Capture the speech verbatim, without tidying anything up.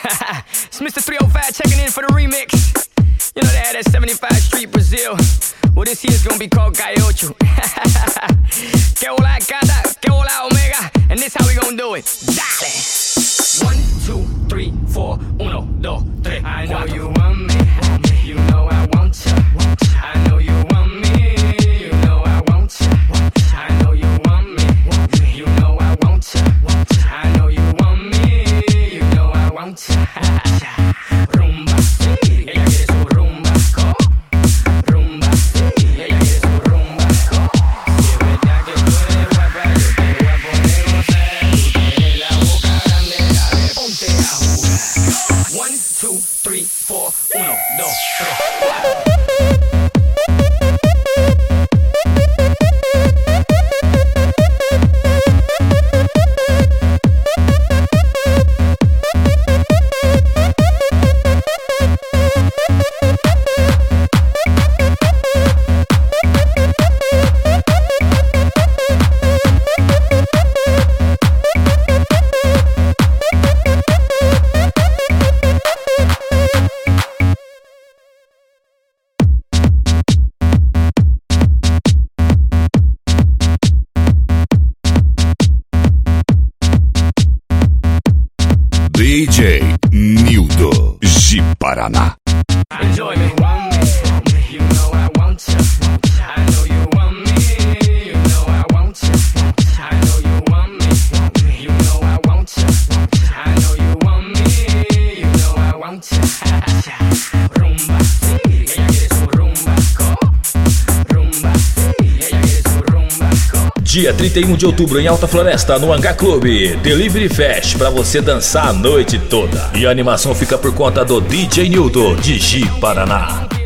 It's Mister three oh five checking in for the remix. You know they had that seventy-five Street Brazil. Well, this year's gonna be called Caiocho. Que hola gata, que hola omega. And this how we gonna do it. Dale. One, two, three, four. Uno, dos, tres. I know you want me. You know I want you. I know you want me. You know I want you. I know you want me. You know I want you. I know you want me. You know I want you. Rumba, ella quiere su rumba, rumba, ella quiere su rumba. Si es verdad que tú eres guapa, yo te voy a poner gozar. Tú tienes la boca grande, dale, ponte a jugar. One, two, three, four, uno, dos, tres, cuatro. D J Nildo de Paraná. Enjoy me, want me, you know I want you. I know you want me, you know I want you. I know you want me, you know I want you. I know you want me, you know I want you. Rumba, ella quiere su rumba, rumba, ella quiere su rumba. Dia trinta e um de outubro em Alta Floresta, no Hangar Club, Delivery Fest, pra você dançar a noite toda. E a animação fica por conta do D J Nildo de Ji Paraná.